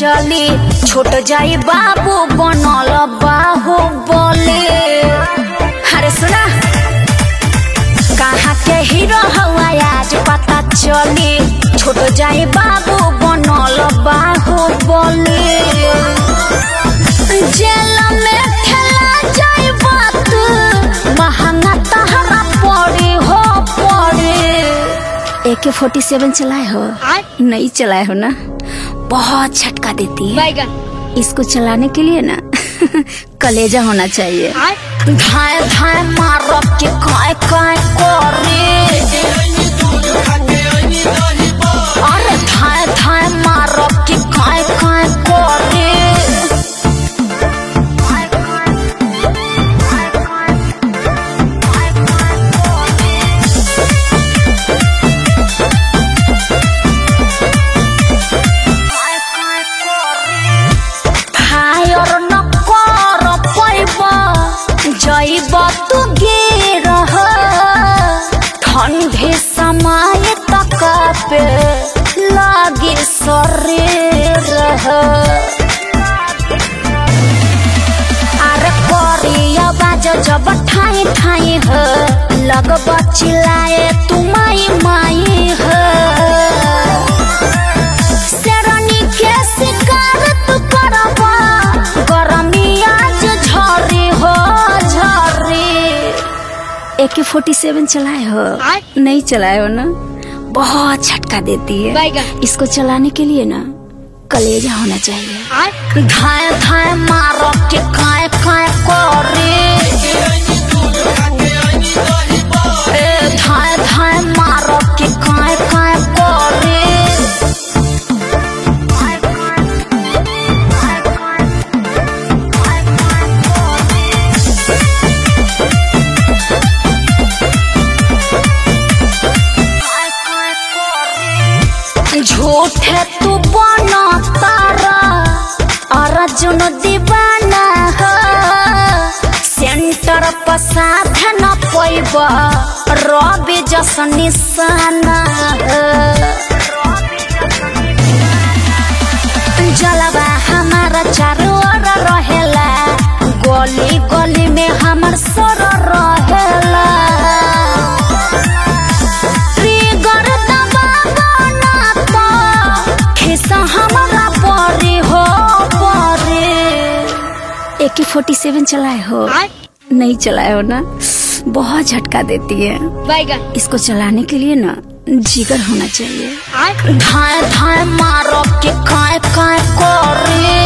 चली छोट जाई बाबू बनल बाहु बोले। अरे सुना कहाँ के हीरो हवा आज पता चली छोट जाई बाबू बनल बाहु बोले। जेल में ठेला जाई बात महंगा तहरा पड़ी हो पड़े। AK-47 चलाए हो? नहीं चलाए हो ना? बहुत झटका देती है। इसको चलाने के लिए ना कलेजा होना चाहिए। धाए धाए मारो के काय काय करे। अरे धाए धाए मारो के काय काय करे। जइब तू गिर ठंडे समय तक पे लागे शरीर। अरे करिया बाज जब ठाई ठाई है लगब चिल्लाए तू माई माई है। शेरनी के शिकार तू करबा गरमी आज झरी हो झरी। AK-47 चलाए हो? नहीं चलाए हो ना? बहुत झटका देती है। इसको चलाने के लिए ना कलेजा होना चाहिए। धाए धाए मारो के काय काय करे। धाए धाए मारो के काय काय करे। झूठे तू बना तारा अर्जुन दीवाना है। सेंटर पर साधन पैब रवि जस निशाना है। जलवा हमारा चारों ओर रहेला गली गली में हमार सर रहेला। हमारा परी हो परी। AK-47 चलाए हो? नहीं चलाए हो ना? बहुत झटका देती है। इसको चलाने के लिए ना जिगर होना चाहिए। धाए धाए मारो के काय काय करे।